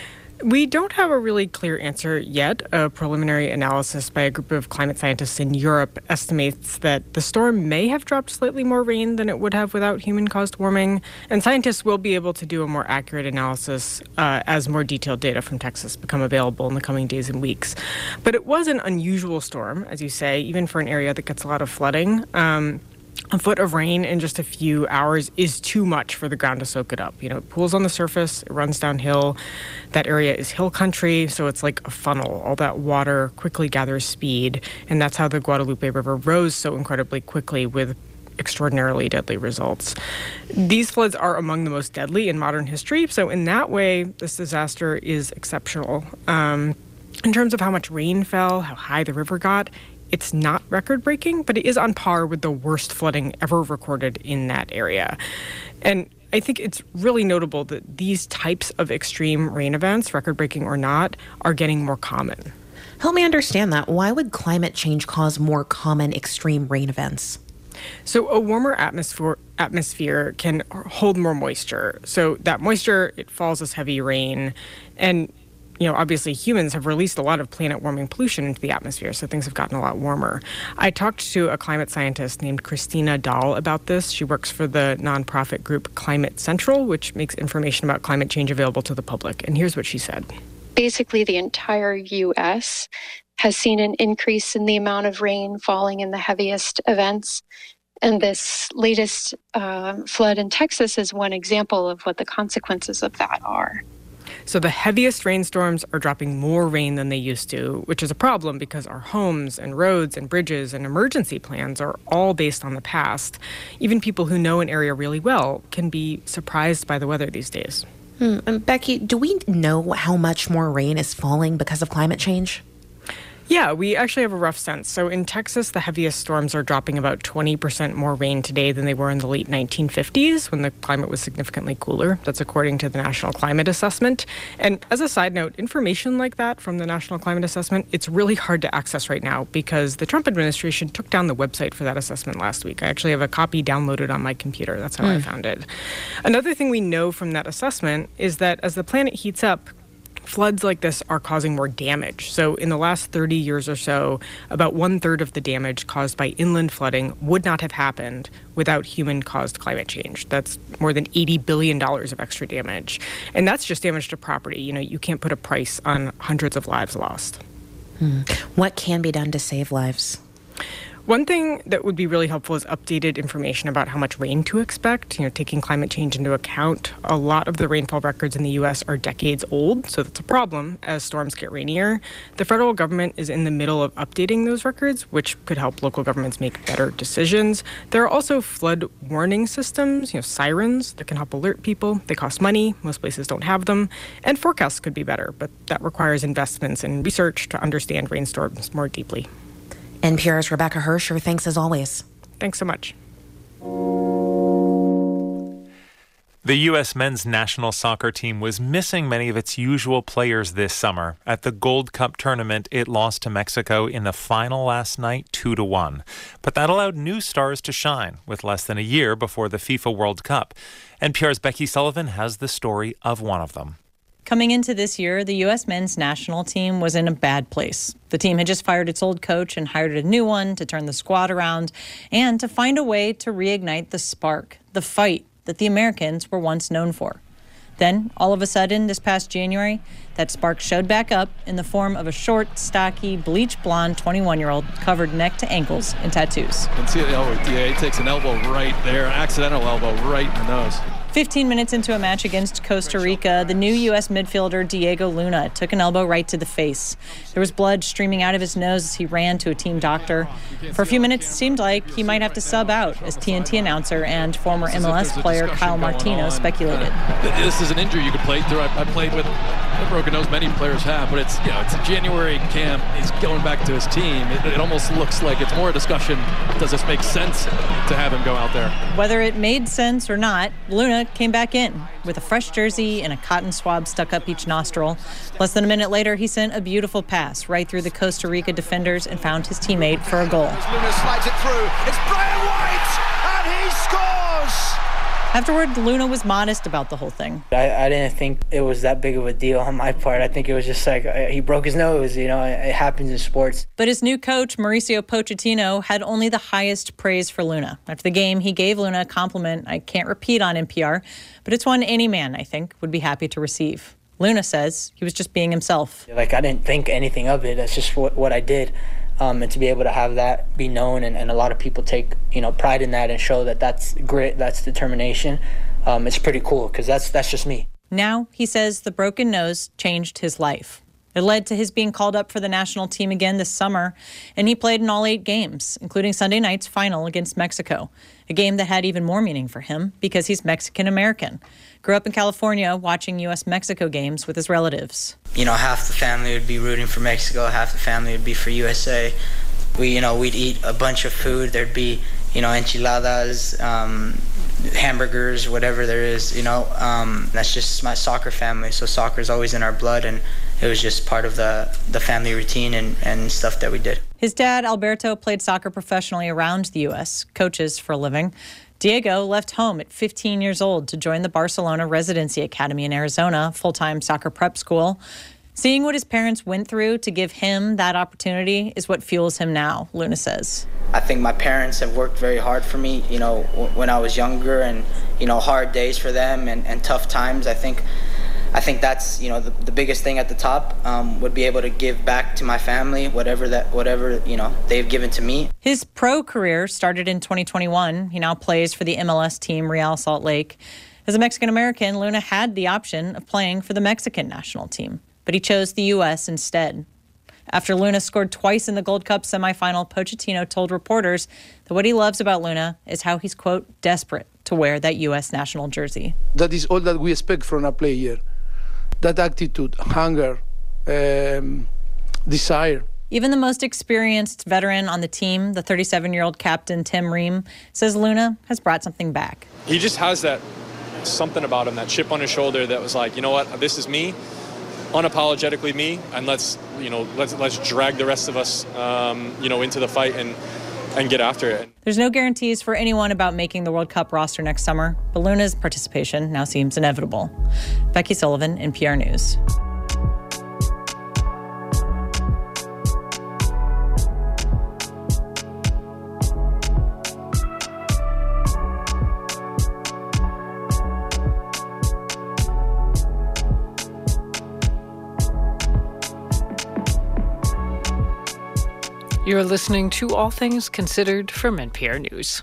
We don't have a really clear answer yet. A preliminary analysis by a group of climate scientists in Europe estimates that the storm may have dropped slightly more rain than it would have without human-caused warming. And scientists will be able to do a more accurate analysis uh, as more detailed data from Texas become available in the coming days and weeks. But it was an unusual storm, as you say, even for an area that gets a lot of flooding. Um, A foot of rain in just a few hours is too much for the ground to soak it up. You know, it pools on the surface, it runs downhill. That area is hill country, so it's like a funnel. All that water quickly gathers speed, and that's how the Guadalupe River rose so incredibly quickly with extraordinarily deadly results. These floods are among the most deadly in modern history, so in that way, this disaster is exceptional. Um, in terms of how much rain fell, how high the river got, it's not record-breaking, but it is on par with the worst flooding ever recorded in that area. And I think it's really notable that these types of extreme rain events, record-breaking or not, are getting more common. Help me understand that. Why would climate change cause more common extreme rain events? So a warmer atmosphere atmosphere can hold more moisture. So that moisture, it falls as heavy rain. And you know, obviously humans have released a lot of planet-warming pollution into the atmosphere, so things have gotten a lot warmer. I talked to a climate scientist named Christina Dahl about this. She works for the nonprofit group Climate Central, which makes information about climate change available to the public. And here's what she said. Basically, the entire U S has seen an increase in the amount of rain falling in the heaviest events. And this latest uh, flood in Texas is one example of what the consequences of that are. So the heaviest rainstorms are dropping more rain than they used to, which is a problem because our homes and roads and bridges and emergency plans are all based on the past. Even people who know an area really well can be surprised by the weather these days. Hmm. And Becky, do we know how much more rain is falling because of climate change? Yeah, we actually have a rough sense. So in Texas, the heaviest storms are dropping about twenty percent more rain today than they were in the late nineteen fifties when the climate was significantly cooler. That's according to the National Climate Assessment. And as a side note, information like that from the National Climate Assessment, it's really hard to access right now because the Trump administration took down the website for that assessment last week. I actually have a copy downloaded on my computer. That's how mm. I found it. Another thing we know from that assessment is that as the planet heats up, floods like this are causing more damage. So in the last thirty years or so, about one third of the damage caused by inland flooding would not have happened without human-caused climate change. That's more than eighty billion dollars of extra damage. And that's just damage to property. You know, you can't put a price on hundreds of lives lost. Hmm. What can be done to save lives? One thing that would be really helpful is updated information about how much rain to expect, you know, taking climate change into account. A lot of the rainfall records in the U S are decades old, so that's a problem as storms get rainier. The federal government is in the middle of updating those records, which could help local governments make better decisions. There are also flood warning systems, you know, sirens that can help alert people. They cost money. Most places don't have them. And forecasts could be better, but that requires investments in research to understand rainstorms more deeply. N P R's Rebecca Hersher, thanks as always. Thanks so much. The U S men's national soccer team was missing many of its usual players this summer. At the Gold Cup tournament, it lost to Mexico in the final last night, two to one. But that allowed new stars to shine with less than a year before the FIFA World Cup. N P R's Becky Sullivan has the story of one of them. Coming into this year, the U S men's national team was in a bad place. The team had just fired its old coach and hired a new one to turn the squad around and to find a way to reignite the spark, the fight that the Americans were once known for. Then, all of a sudden, this past January, that spark showed back up in the form of a short, stocky, bleach blonde twenty-one-year-old covered neck to ankles in tattoos. And see, oh, yeah, he takes an elbow right there, accidental elbow right in the nose. fifteen minutes into a match against Costa Rica, the new U S midfielder Diego Luna took an elbow right to the face. There was blood streaming out of his nose as he ran to a team doctor. For a few minutes, it seemed like he might have to sub out, as T N T announcer and former M L S player Kyle Martino speculated. This is an injury you could play through. I, I played with a broken nose. Many players have, but it's, you know, it's a January camp. He's going back to his team. It, it almost looks like it's more a discussion. Does this make sense to have him go out there? Whether it made sense or not, Luna came back in with a fresh jersey and a cotton swab stuck up each nostril. Less than a minute later, he sent a beautiful pass right through the Costa Rica defenders and found his teammate for a goal. Luna slides it through. It's Brian White, and he scores! Afterward, Luna was modest about the whole thing. I, I didn't think it was that big of a deal on my part. I think it was just like he broke his nose, you know, it happens in sports. But his new coach, Mauricio Pochettino, had only the highest praise for Luna. After the game, he gave Luna a compliment I can't repeat on N P R, but it's one any man, I think, would be happy to receive. Luna says he was just being himself. Like, I didn't think anything of it. That's just what, what I did. Um, and to be able to have that be known and, and a lot of people take, you know, pride in that and show that that's grit, that's determination, um, it's pretty cool because that's that's just me. Now, he says the broken nose changed his life. It led to his being called up for the national team again this summer, and he played in all eight games, including Sunday night's final against Mexico, a game that had even more meaning for him because he's Mexican-American. Grew up in California watching U S Mexico games with his relatives. You know, half the family would be rooting for Mexico, half the family would be for U S A. We, you know, we'd eat a bunch of food. There'd be, you know, enchiladas, um, hamburgers, whatever there is, you know. Um, that's just my soccer family, so soccer is always in our blood, and it was just part of the, the family routine and, and stuff that we did. His dad, Alberto, played soccer professionally around the U S, coaches for a living. Diego left home at fifteen years old to join the Barcelona Residency Academy in Arizona, full-time soccer prep school. Seeing what his parents went through to give him that opportunity is what fuels him now, Luna says. I think my parents have worked very hard for me, you know, when I was younger, and, you know, hard days for them and, and tough times. I think I think that's, you know, the, the biggest thing at the top, um, would be able to give back to my family, whatever that, whatever, you know, they've given to me. His pro career started in twenty twenty-one. He now plays for the M L S team Real Salt Lake. As a Mexican-American, Luna had the option of playing for the Mexican national team, but he chose the U S instead. After Luna scored twice in the Gold Cup semifinal, Pochettino told reporters that what he loves about Luna is how he's, quote, desperate to wear that U S national jersey. That is all that we expect from a player. That attitude, hunger, um, desire. Even the most experienced veteran on the team, the thirty-seven-year-old captain Tim Ream, says Luna has brought something back. He just has that something about him, that chip on his shoulder that was like, you know what, this is me, unapologetically me, and let's, you know, let's let's drag the rest of us, um, you know, into the fight and and get after it. There's no guarantees for anyone about making the World Cup roster next summer, but Luna's participation now seems inevitable. Becky Sullivan, N P R News. You're listening to All Things Considered from N P R News.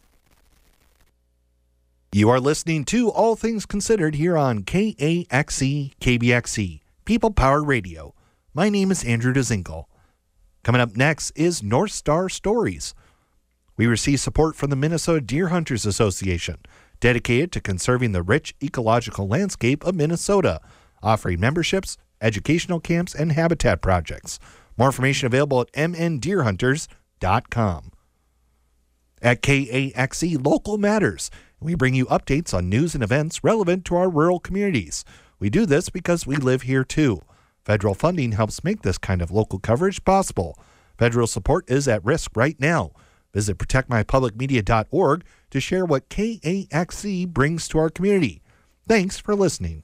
You are listening to All Things Considered here on K A X E K B X E, People Power Radio. My name is Andrew DeZingle. Coming up next is North Star Stories. We receive support from the Minnesota Deer Hunters Association, dedicated to conserving the rich ecological landscape of Minnesota, offering memberships, educational camps, and habitat projects. More information available at m n deer hunters dot com. At K A X E, Local Matters. We bring you updates on news and events relevant to our rural communities. We do this because we live here too. Federal funding helps make this kind of local coverage possible. Federal support is at risk right now. Visit protect my public media dot org to share what K A X E brings to our community. Thanks for listening.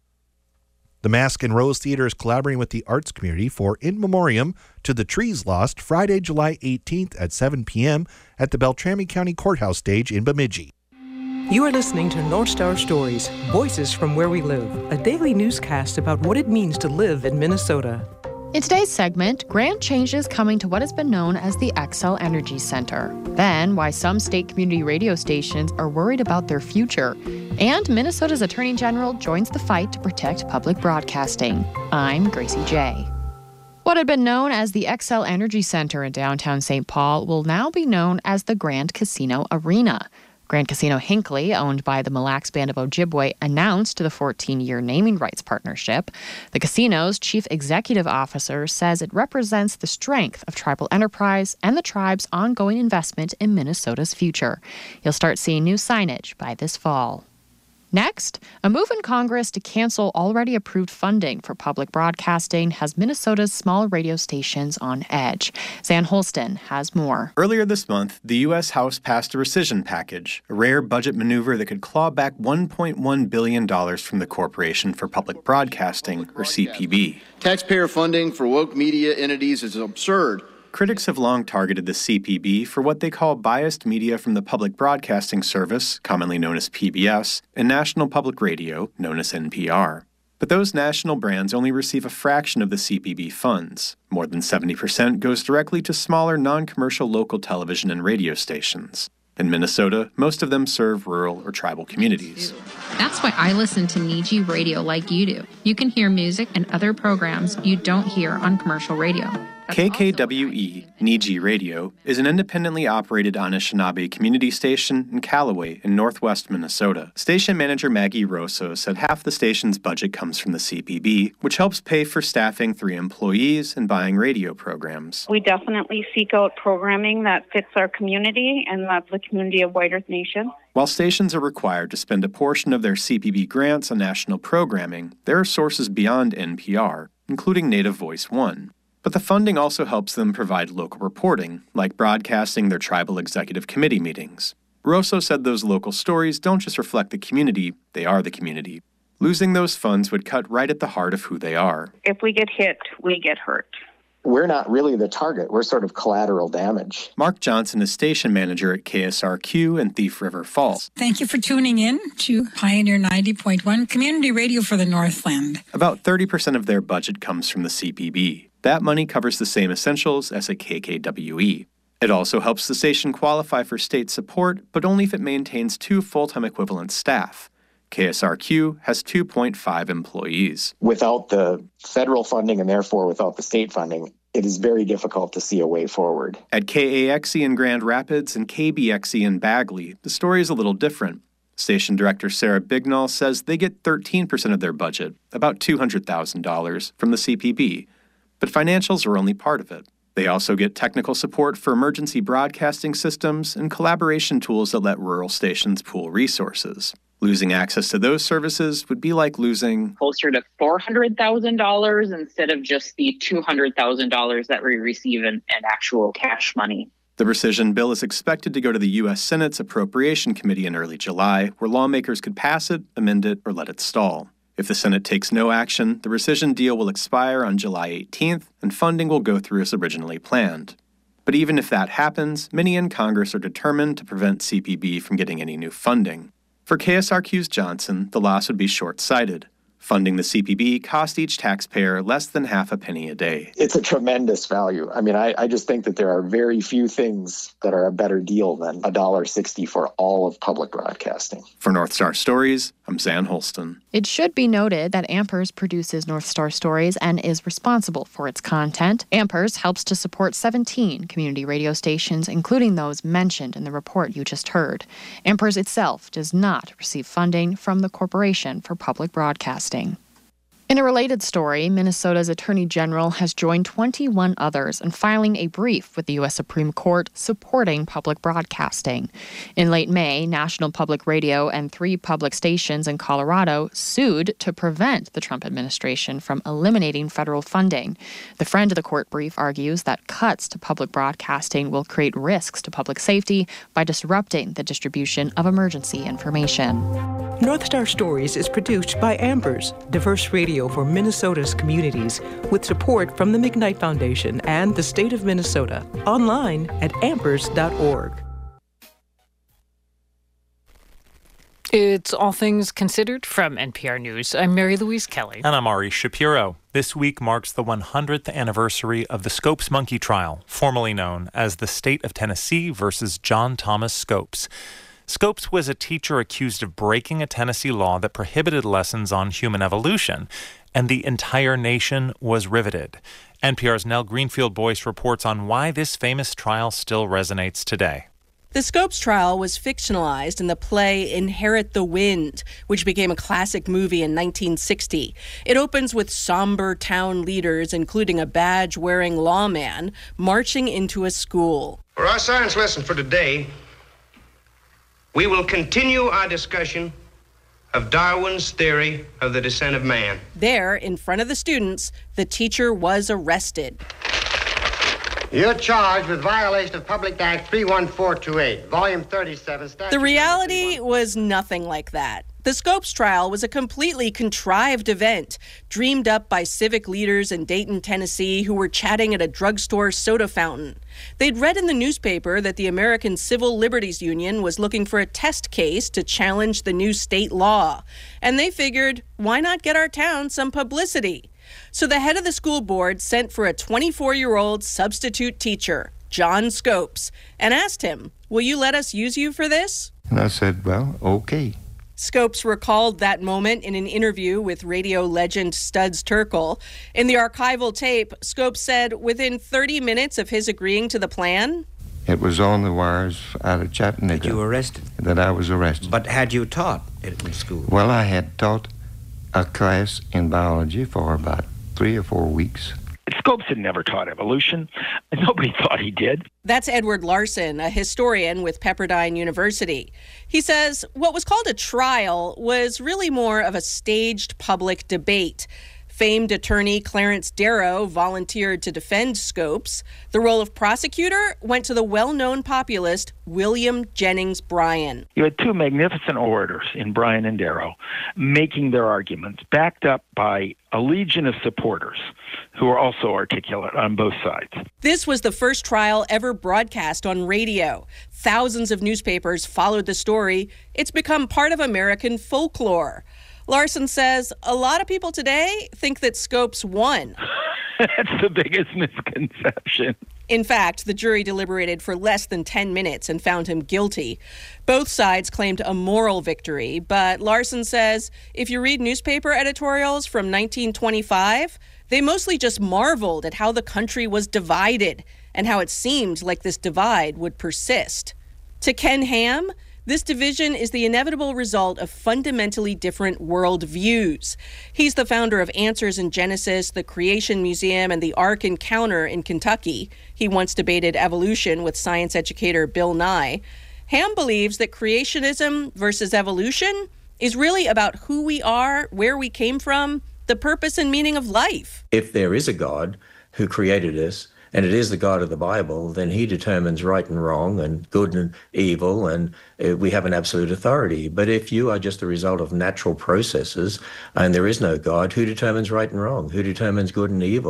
The Mask and Rose Theater is collaborating with the arts community for In Memoriam to the Trees Lost Friday, July eighteenth at seven p.m. at the Beltrami County Courthouse stage in Bemidji. You are listening to North Star Stories, Voices from Where We Live, a daily newscast about what it means to live in Minnesota. In today's segment, grand changes coming to what has been known as the Xcel Energy Center. Then, why some state community radio stations are worried about their future. And Minnesota's Attorney General joins the fight to protect public broadcasting. I'm Gracie J. What had been known as the Xcel Energy Center in downtown Saint Paul will now be known as the Grand Casino Arena. Grand Casino Hinckley, owned by the Mille Lacs Band of Ojibwe, announced the fourteen-year naming rights partnership. The casino's chief executive officer says it represents the strength of tribal enterprise and the tribe's ongoing investment in Minnesota's future. You'll start seeing new signage by this fall. Next, a move in Congress to cancel already approved funding for public broadcasting has Minnesota's small radio stations on edge. Zan Holston has more. Earlier this month, the U S House passed a rescission package, a rare budget maneuver that could claw back one point one billion dollars from the Corporation for Public Broadcasting, or C P B. Taxpayer funding for woke media entities is absurd. Critics have long targeted the C P B for what they call biased media from the Public Broadcasting Service, commonly known as P B S, and National Public Radio, known as N P R. But those national brands only receive a fraction of the C P B funds. More than seventy percent goes directly to smaller non-commercial local television and radio stations. In Minnesota, most of them serve rural or tribal communities. That's why I listen to N I J I Radio like you do. You can hear music and other programs you don't hear on commercial radio. K K W E, N I J I Radio, is an independently operated Anishinaabe community station in Callaway in northwest Minnesota. Station manager Maggie Rosso said half the station's budget comes from the C P B, which helps pay for staffing three employees and buying radio programs. We definitely seek out programming that fits our community, and that's the community of White Earth Nation. While stations are required to spend a portion of their C P B grants on national programming, there are sources beyond N P R, including Native Voice One. But the funding also helps them provide local reporting, like broadcasting their tribal executive committee meetings. Rosso said those local stories don't just reflect the community, they are the community. Losing those funds would cut right at the heart of who they are. If we get hit, we get hurt. We're not really the target. We're sort of collateral damage. Mark Johnson is station manager at K S R Q in Thief River Falls. Thank you for tuning in to Pioneer ninety point one Community Radio for the Northland. About thirty percent of their budget comes from the C P B. That money covers the same essentials as at K K W E. It also helps the station qualify for state support, but only if it maintains two full-time equivalent staff. K S R Q has two point five employees. Without the federal funding and therefore without the state funding, it is very difficult to see a way forward. At K A X E in Grand Rapids and K B X E in Bagley, the story is a little different. Station director Sarah Bignall says they get thirteen percent of their budget, about two hundred thousand dollars, from the C P B. But financials are only part of it. They also get technical support for emergency broadcasting systems and collaboration tools that let rural stations pool resources. Losing access to those services would be like losing closer to four hundred thousand dollars instead of just the two hundred thousand dollars that we receive in, in actual cash money. The rescission bill is expected to go to the U S Senate's Appropriation Committee in early July, where lawmakers could pass it, amend it, or let it stall. If the Senate takes no action, the rescission deal will expire on July eighteenth, and funding will go through as originally planned. But even if that happens, many in Congress are determined to prevent C P B from getting any new funding. For K S R Q's Johnson, the loss would be short-sighted. Funding the C P B cost each taxpayer less than half a penny a day. It's a tremendous value. I mean, I, I just think that there are very few things that are a better deal than one dollar sixty for all of public broadcasting. For North Star Stories, I'm Zan Holston. It should be noted that Ampers produces North Star Stories and is responsible for its content. Ampers helps to support seventeen community radio stations, including those mentioned in the report you just heard. Ampers itself does not receive funding from the Corporation for Public Broadcasting. In a related story, Minnesota's Attorney General has joined twenty-one others in filing a brief with the U S Supreme Court supporting public broadcasting. In late May, National Public Radio and three public stations in Colorado sued to prevent the Trump administration from eliminating federal funding. The friend of the court brief argues that cuts to public broadcasting will create risks to public safety by disrupting the distribution of emergency information. North Star Stories is produced by Ampers, diverse radio for Minnesota's communities, with support from the McKnight Foundation and the state of Minnesota. Online at ampers dot org. It's All Things Considered from N P R News. I'm Mary Louise Kelly. And I'm Ari Shapiro. This week marks the one hundredth anniversary of the Scopes Monkey Trial, formerly known as the State of Tennessee versus John Thomas Scopes. Scopes was a teacher accused of breaking a Tennessee law that prohibited lessons on human evolution, and the entire nation was riveted. N P R's Nell Greenfield-Boyce reports on why this famous trial still resonates today. The Scopes trial was fictionalized in the play Inherit the Wind, which became a classic movie in nineteen sixty. It opens with somber town leaders, including a badge-wearing lawman, marching into a school. For our science lesson for today, we will continue our discussion of Darwin's theory of the descent of man. There, in front of the students, the teacher was arrested. You're charged with violation of Public Act three one four two eight, Volume thirty-seven. The reality was nothing like that. The Scopes trial was a completely contrived event, dreamed up by civic leaders in Dayton, Tennessee, who were chatting at a drugstore soda fountain. They'd read in the newspaper that the American Civil Liberties Union was looking for a test case to challenge the new state law. And they figured, why not get our town some publicity? So the head of the school board sent for a twenty-four-year-old substitute teacher, John Scopes, and asked him, will you let us use you for this? And I said, well, okay. Scopes recalled that moment in an interview with radio legend Studs Terkel. In the archival tape, Scopes said within thirty minutes of his agreeing to the plan, it was on the wires out of Chattanooga. That you were arrested? That I was arrested. But had you taught in school? Well, I had taught a class in biology for about three or four weeks. Scopes had never taught evolution. Nobody thought he did. That's Edward Larson, a historian with Pepperdine University. He says what was called a trial was really more of a staged public debate. Famed attorney Clarence Darrow volunteered to defend Scopes. The role of prosecutor went to the well-known populist William Jennings Bryan. You had two magnificent orators in Bryan and Darrow making their arguments, backed up by a legion of supporters who are also articulate on both sides. This was the first trial ever broadcast on radio. Thousands of newspapers followed the story. It's become part of American folklore. Larson says a lot of people today think that Scopes won. That's the biggest misconception. In fact, the jury deliberated for less than ten minutes and found him guilty. Both sides claimed a moral victory, but Larson says if you read newspaper editorials from nineteen twenty-five, they mostly just marveled at how the country was divided and how it seemed like this divide would persist. To Ken Ham, this division is the inevitable result of fundamentally different worldviews. He's the founder of Answers in Genesis, the Creation Museum, and the Ark Encounter in Kentucky. He once debated evolution with science educator Bill Nye. Ham believes that creationism versus evolution is really about who we are, where we came from, the purpose and meaning of life. If there is a God who created us, and it is the God of the Bible, then he determines right and wrong and good and evil, and uh, we have an absolute authority. But if you are just the result of natural processes and there is no God, who determines right and wrong? Who determines good and evil?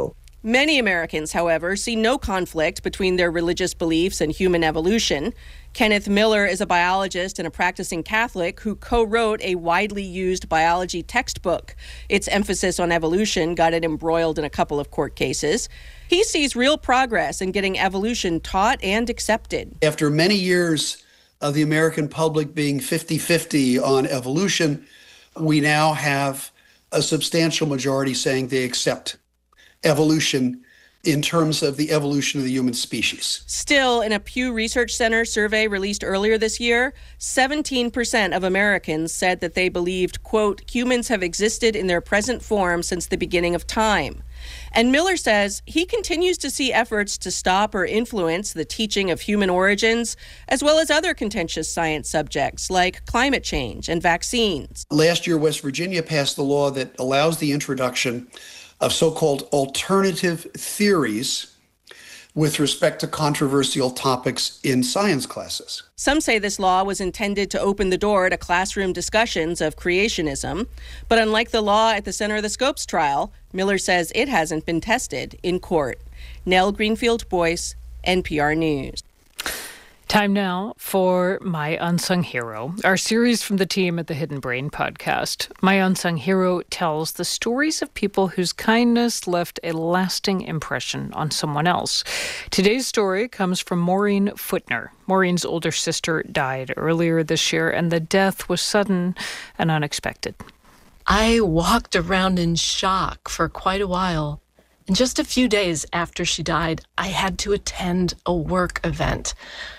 Many Americans, however, see no conflict between their religious beliefs and human evolution. Kenneth Miller is a biologist and a practicing Catholic who co-wrote a widely used biology textbook. Its emphasis on evolution got it embroiled in a couple of court cases. He sees real progress in getting evolution taught and accepted. After many years of the American public being fifty-fifty on evolution, we now have a substantial majority saying they accept evolution in terms of the evolution of the human species. Still, in a Pew Research Center survey released earlier this year, seventeen percent of Americans said that they believed, quote, humans have existed in their present form since the beginning of time. And Miller says he continues to see efforts to stop or influence the teaching of human origins, as well as other contentious science subjects like climate change and vaccines. Last year, West Virginia passed a law that allows the introduction of so-called alternative theories with respect to controversial topics in science classes. Some say this law was intended to open the door to classroom discussions of creationism. But unlike the law at the center of the Scopes trial, Miller says it hasn't been tested in court. Nell Greenfield-Boyce, N P R News. Time now for My Unsung Hero, our series from the team at the Hidden Brain podcast. My Unsung Hero tells the stories of people whose kindness left a lasting impression on someone else. Today's story comes from Maureen Footner. Maureen's older sister died earlier this year, and the death was sudden and unexpected. I walked around in shock for quite a while. And just a few days after she died, I had to attend a work event.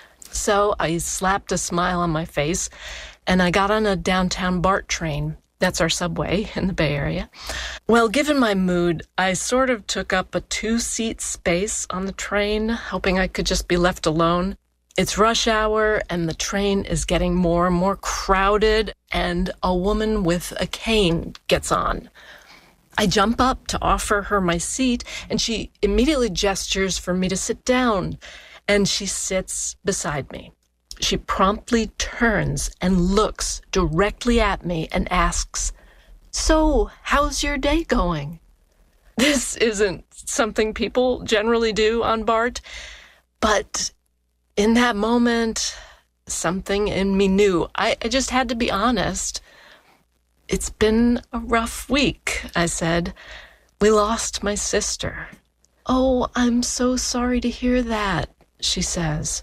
So I slapped a smile on my face, and I got on a downtown BART train. That's our subway in the Bay Area. Well, given my mood, I sort of took up a two-seat space on the train, hoping I could just be left alone. It's rush hour, and the train is getting more and more crowded, and a woman with a cane gets on. I jump up to offer her my seat, and she immediately gestures for me to sit down. And she sits beside me. She promptly turns and looks directly at me and asks, "So, how's your day going?" This isn't something people generally do on BART, but in that moment, something in me knew. I, I just had to be honest. "It's been a rough week," I said. "We lost my sister." "Oh, I'm so sorry to hear that," she says.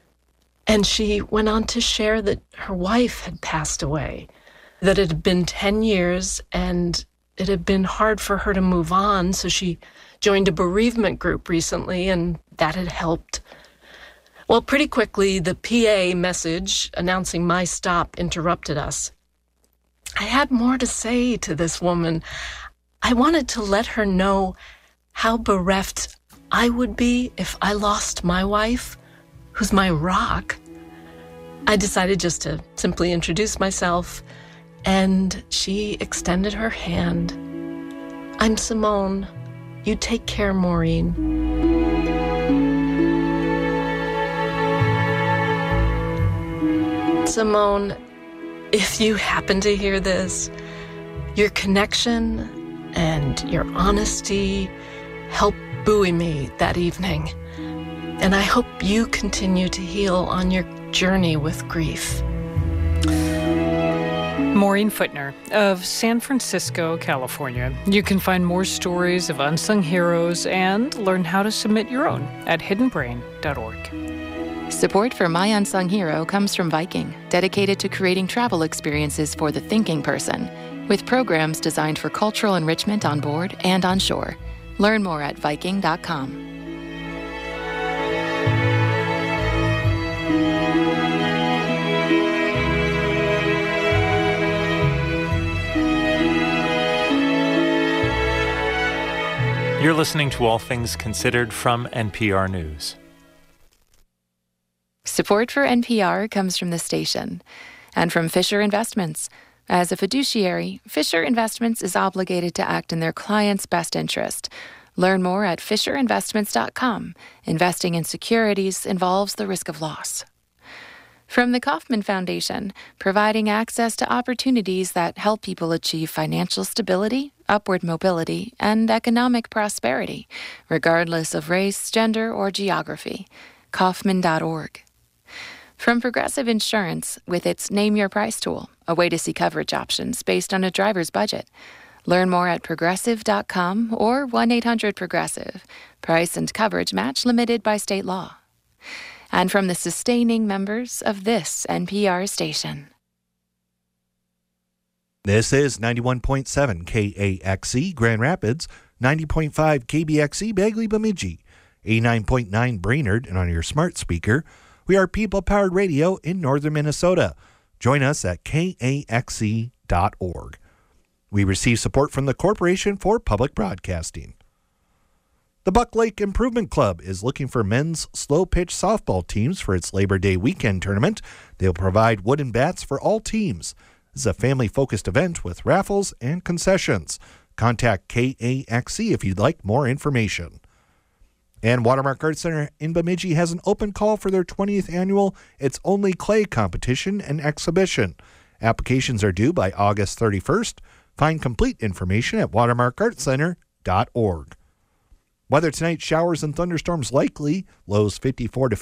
And she went on to share that her wife had passed away, that it had been ten years and it had been hard for her to move on, so she joined a bereavement group recently, and that had helped. Well, pretty quickly, the P A message announcing my stop interrupted us. I had more to say to this woman. I wanted to let her know how bereft I would be if I lost my wife, who's my rock. I decided just to simply introduce myself, and she extended her hand. "I'm Simone. You take care, Maureen." Simone, if you happen to hear this, your connection and your honesty helped buoy me that evening, and I hope you continue to heal on your journey with grief. Maureen Footner of San Francisco, California. You can find more stories of unsung heroes and learn how to submit your own at hidden brain dot org. Support for My Unsung Hero comes from Viking, dedicated to creating travel experiences for the thinking person, with programs designed for cultural enrichment on board and on shore. Learn more at viking dot com. You're listening to All Things Considered from N P R News. Support for N P R comes from the station and from Fisher Investments. As a fiduciary, Fisher Investments is obligated to act in their client's best interest. Learn more at fisher investments dot com. Investing in securities involves the risk of loss. From the Kauffman Foundation, providing access to opportunities that help people achieve financial stability upward mobility, and economic prosperity, regardless of race, gender, or geography. Kaufman dot org. From Progressive Insurance, with its Name Your Price tool, a way to see coverage options based on a driver's budget. Learn more at progressive dot com or one eight hundred progressive. Price and coverage match limited by state law. And from the sustaining members of this N P R station. This is ninety-one point seven K A X E Grand Rapids, ninety point five K B X E Bagley Bemidji, eighty-nine point nine Brainerd, and on your smart speaker, we are people-powered radio in northern Minnesota. Join us at K A X E dot org. We receive support from the Corporation for Public Broadcasting. The Buck Lake Improvement Club is looking for men's slow-pitch softball teams for its Labor Day weekend tournament. They'll provide wooden bats for all teams. This is a family-focused event with raffles and concessions. Contact K A X E if you'd like more information. And Watermark Art Center in Bemidji has an open call for their twentieth annual It's Only Clay competition and exhibition. Applications are due by August thirty-first. Find complete information at watermark art center dot org. Weather tonight, showers and thunderstorms likely, lows fifty-four to